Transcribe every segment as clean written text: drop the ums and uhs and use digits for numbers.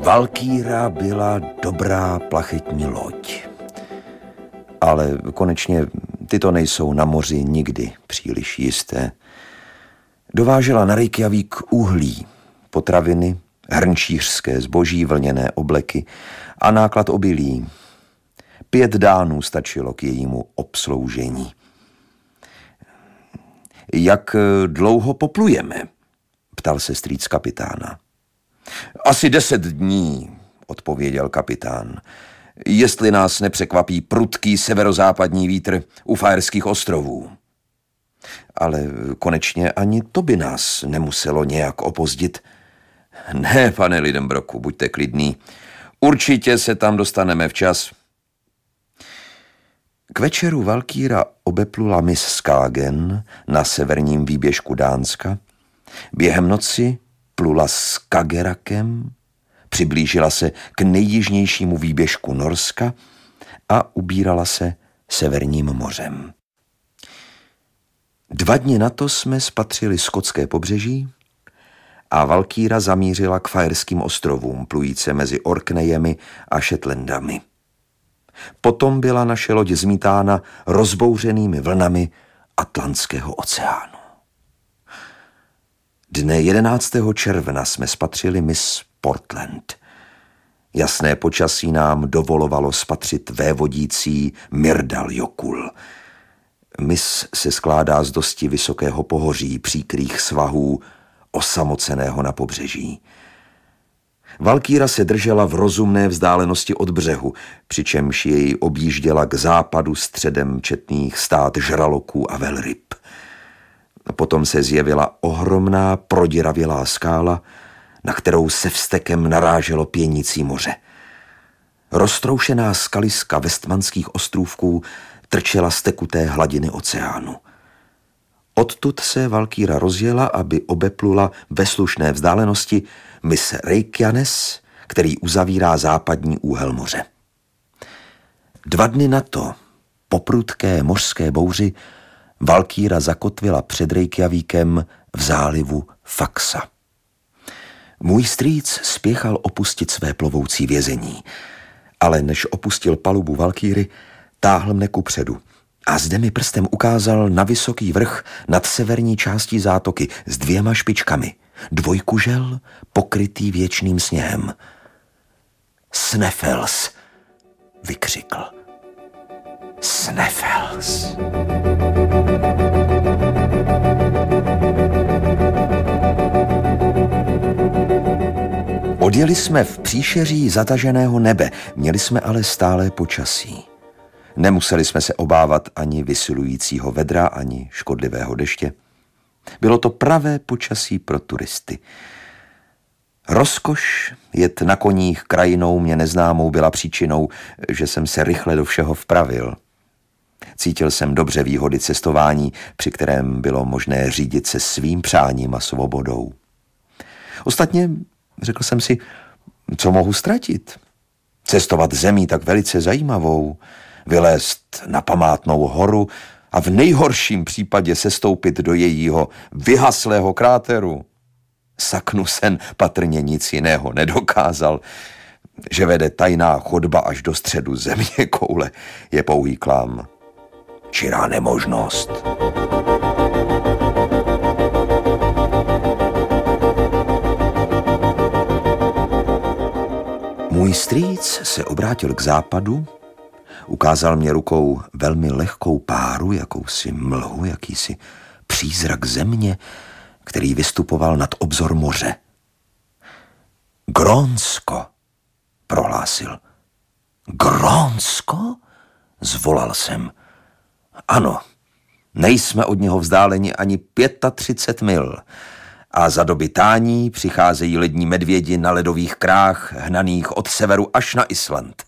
Valkýra byla dobrá plachetní loď. Ale konečně tyto nejsou na moři nikdy příliš jisté. Dovážela na Reykjavík uhlí, potraviny, hrnčířské zboží, vlněné obleky a náklad obilí. 5 dánů stačilo k jejímu obsloužení. Jak dlouho poplujeme? Ptal se strýc kapitána. Asi 10 dní, odpověděl kapitán. Jestli nás nepřekvapí prudký severozápadní vítr u Faerských ostrovů. Ale konečně ani to by nás nemuselo nějak opozdit. Ne, pane Lidenbroku, buďte klidný. Určitě se tam dostaneme včas. K večeru Valkýra obeplula mys Skagen na severním výběžku Dánska. Během noci plula s Skagerakem, přiblížila se k nejjižnějšímu výběžku Norska a ubírala se Severním mořem. 2 dny na to jsme spatřili skotské pobřeží a Valkýra zamířila k Faerským ostrovům, plujíce mezi Orkneyemi a Shetlandami. Potom byla naše loď zmítána rozbouřenými vlnami Atlantského oceánu. Dne 11. června jsme spatřili mys Portland. Jasné počasí nám dovolovalo spatřit vévodící Myrdal-Jokul. Mys se skládá z dosti vysokého pohoří, příkrých svahů, osamoceného na pobřeží. Valkýra se držela v rozumné vzdálenosti od břehu, přičemž jej objížděla k západu středem četných stát žraloků a velryb. Potom se zjevila ohromná proděravělá skála, na kterou se vztekem naráželo pěnící moře. Roztroušená skaliska Vestmanských ostrůvků trčela z tekuté hladiny oceánu. Odtud se Valkýra rozjela, aby obeplula ve slušné vzdálenosti mys Reykjanes, který uzavírá západní úhel moře. 2 dny na to, po prudké mořské bouři, Valkýra zakotvila před Reykjavíkem v zálivu Faxa. Můj strýc spěchal opustit své plovoucí vězení, ale než opustil palubu Valkýry, táhl mne kupředu a zde mi prstem ukázal na vysoký vrch nad severní částí zátoky s 2 špičkami, dvojkužel pokrytý věčným sněhem. Sneffels, vykřikl. Sneffels. Odjeli jsme v příšeří zataženého nebe, měli jsme ale stálé počasí. Nemuseli jsme se obávat ani vysilujícího vedra, ani škodlivého deště. Bylo to pravé počasí pro turisty. Rozkoš jet na koních krajinou mě neznámou byla příčinou, že jsem se rychle do všeho vpravil. Cítil jsem dobře výhody cestování, při kterém bylo možné řídit se svým přáním a svobodou. Ostatně řekl jsem si, co mohu ztratit? Cestovat zemí tak velice zajímavou, vylézt na památnou horu a v nejhorším případě sestoupit do jejího vyhaslého kráteru. Saknusen patrně nic jiného nedokázal. Že vede tajná chodba až do středu země koule je pouhý klam. Čirá nemožnost. Můj strýc se obrátil k západu, ukázal mě rukou velmi lehkou páru, jakousi mlhu, jakýsi přízrak země, který vystupoval nad obzor moře. Grónsko, prohlásil. Grónsko? Zvolal jsem. Ano, nejsme od něho vzdáleni ani 35 mil. A za doby tání přicházejí lední medvědi na ledových krách, hnaných od severu až na Island.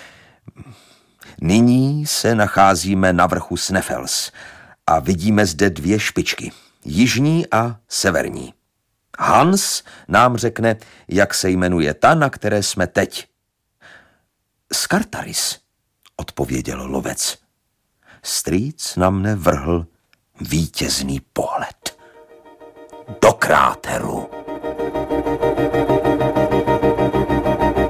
Nyní se nacházíme na vrchu Sneffels a vidíme zde 2 špičky, jižní a severní. Hans nám řekne, jak se jmenuje ta, na které jsme teď. Skartaris, odpověděl lovec. Strýc na mne vrhl vítězný pohled. Do kráteru.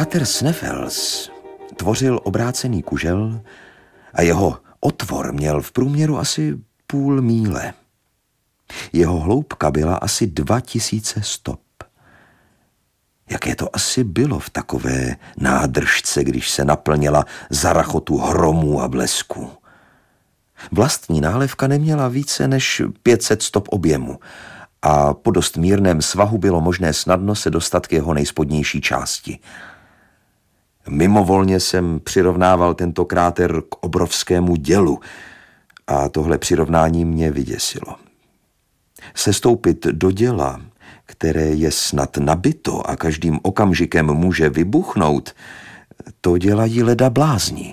Kráter Sneffels tvořil obrácený kužel a jeho otvor měl v průměru asi půl míle. Jeho hloubka byla asi 2000 stop. Jaké to asi bylo v takové nádržce, když se naplnila za rachotu hromů a blesků. Vlastní nálevka neměla více než 500 stop objemu a po dost mírném svahu bylo možné snadno se dostat k jeho nejspodnější části. Mimovolně jsem přirovnával tento kráter k obrovskému dělu a tohle přirovnání mě vyděsilo. Sestoupit do děla, které je snad nabito a každým okamžikem může vybuchnout, to dělají leda blázni.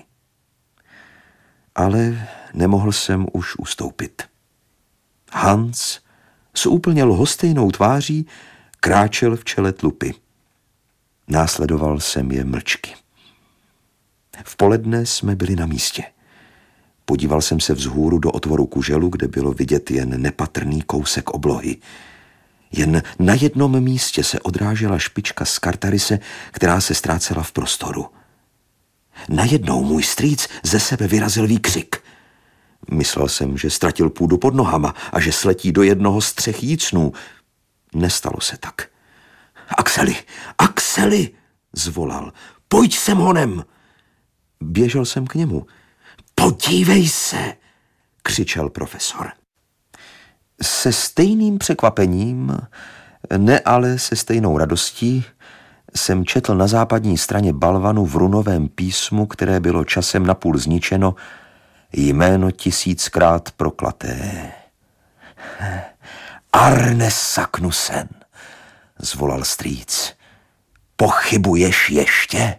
Ale nemohl jsem už ustoupit. Hans s úplně lhostejnou tváří kráčel v čele tlupy. Následoval jsem je mlčky. V poledne jsme byli na místě. Podíval jsem se vzhůru do otvoru kuželu, kde bylo vidět jen nepatrný kousek oblohy. Jen na jednom místě se odrážela špička z Skartarise, která se ztrácela v prostoru. Najednou můj strýc ze sebe vyrazil výkřik. Myslel jsem, že ztratil půdu pod nohama a že sletí do jednoho z 3 jícnů. Nestalo se tak. Axeli, Axeli, zvolal. Pojď sem honem. Běžel jsem k němu. Podívej se, křičel profesor. Se stejným překvapením, ne ale se stejnou radostí, jsem četl na západní straně balvanu v runovém písmu, které bylo časem napůl zničeno, jméno 1000krát proklaté. Arne Saknussen, zvolal strýc. Pochybuješ ještě?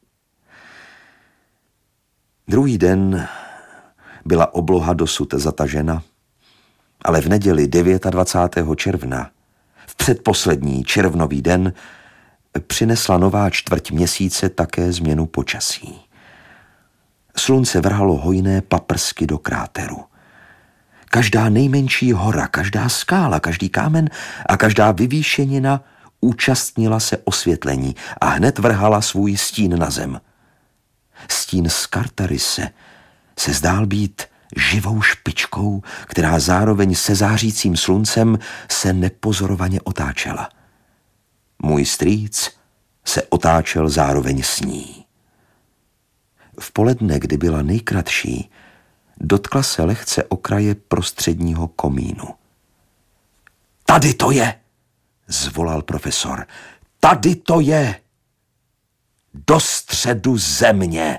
Druhý den byla obloha dosud zatažena, ale v neděli 29. června, v předposlední červnový den, přinesla nová čtvrť měsíce také změnu počasí. Slunce vrhalo hojné paprsky do kráteru. Každá nejmenší hora, každá skála, každý kámen a každá vyvýšenina účastnila se osvětlení a hned vrhala svůj stín na zem. Stín Skartarise se zdál být živou špičkou, která zároveň se zářícím sluncem se nepozorovaně otáčela. Můj strýc se otáčel zároveň s ní. V poledne, kdy byla nejkratší, dotkla se lehce okraje prostředního komínu. Tady to je, zvolal profesor. Tady to je. Do středu země,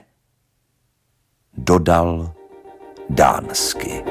dodal dánsky.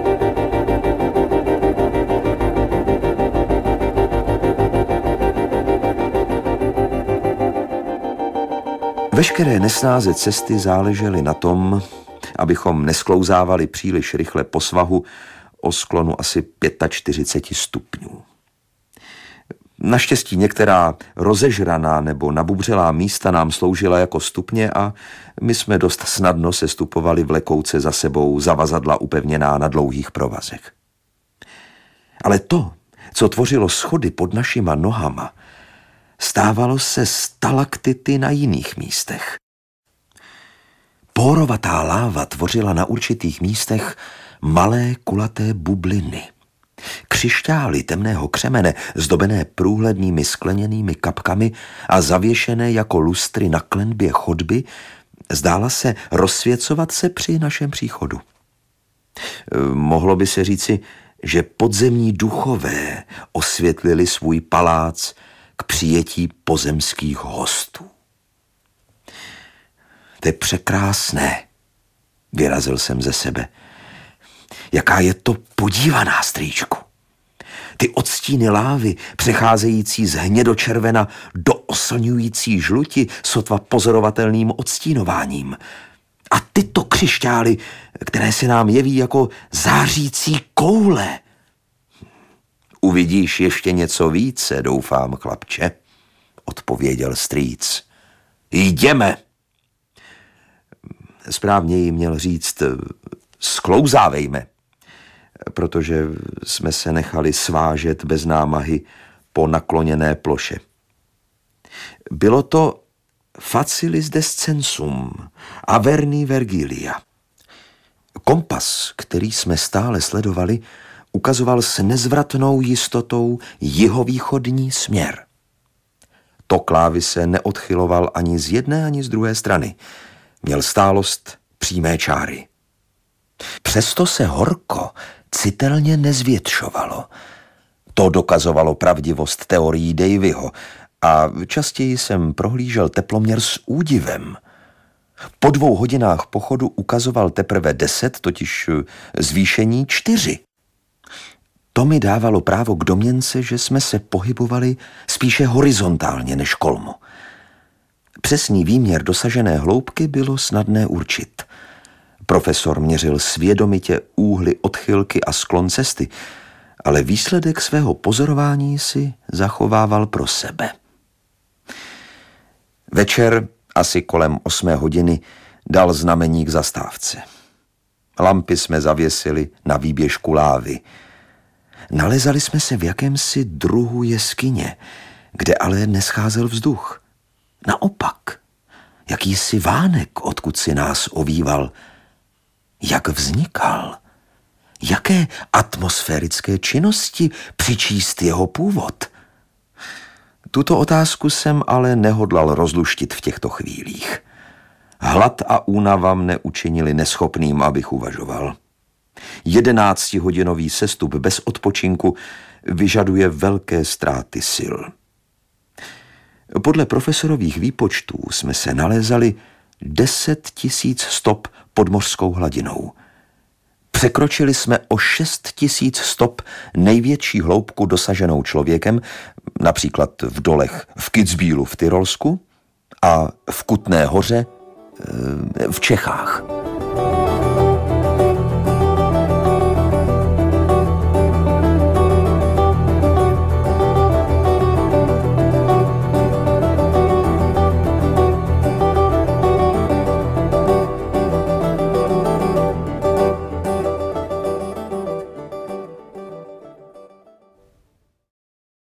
Veškeré nesnáze cesty záležely na tom, abychom nesklouzávali příliš rychle po svahu o sklonu asi 45 stupňů. Naštěstí některá rozežraná nebo nabubřelá místa nám sloužila jako stupně a my jsme dost snadno sestupovali vlekouce za sebou zavazadla upevněná na dlouhých provazech. Ale to, co tvořilo schody pod našima nohama, stávalo se stalaktity na jiných místech. Pórovatá láva tvořila na určitých místech malé kulaté bubliny. Křišťály temného křemene, zdobené průhlednými skleněnými kapkami a zavěšené jako lustry na klenbě chodby, zdála se rozsvěcovat se při našem příchodu. Mohlo by se říci, že podzemní duchové osvětlili svůj palác k přijetí pozemských hostů. To je překrásné, vyrazil jsem ze sebe. Jaká je to podívaná, strýčku. Ty odstíny lávy, přecházející z hnědočervena do oslňující žluti, sotva pozorovatelným odstínováním. A tyto křišťály, které se nám jeví jako zářící koule. Uvidíš ještě něco více, doufám, chlapče, odpověděl strýc. Jdeme. Správněji měl říct, sklouzávejme, protože jsme se nechali svážet bez námahy po nakloněné ploše. Bylo to facilis descensum, averni Vergilia. Kompas, který jsme stále sledovali, ukazoval s nezvratnou jistotou jihovýchodní směr. Tok lávy se neodchyloval ani z jedné, ani z druhé strany. Měl stálost přímé čáry. Přesto se horko citelně nezvětšovalo. To dokazovalo pravdivost teorií Davyho a častěji jsem prohlížel teploměr s údivem. Po 2 hodinách pochodu ukazoval teprve 10, totiž zvýšení 4. To mi dávalo právo k domněnce, že jsme se pohybovali spíše horizontálně než kolmo. Přesný výměr dosažené hloubky bylo snadné určit. Profesor měřil svědomitě úhly odchylky a sklon cesty, ale výsledek svého pozorování si zachovával pro sebe. Večer, asi kolem 8 hodiny, dal znamení k zastávce. Lampy jsme zavěsili na výběžku lávy. Nalezali jsme se v jakémsi druhu jeskyně, kde ale nescházel vzduch. Naopak, jakýsi vánek, odkud si nás ovýval. Jak vznikal? Jaké atmosférické činnosti přičíst jeho původ? Tuto otázku jsem ale nehodlal rozluštit v těchto chvílích. Hlad a únava mne učinili neschopným, abych uvažoval. 11hodinový sestup bez odpočinku vyžaduje velké ztráty sil. Podle profesorových výpočtů jsme se nalézali 10 000 stop pod mořskou hladinou. Překročili jsme o 6 000 stop největší hloubku dosaženou člověkem, například v dolech v Kitzbühelu v Tyrolsku a v Kutné Hoře v Čechách.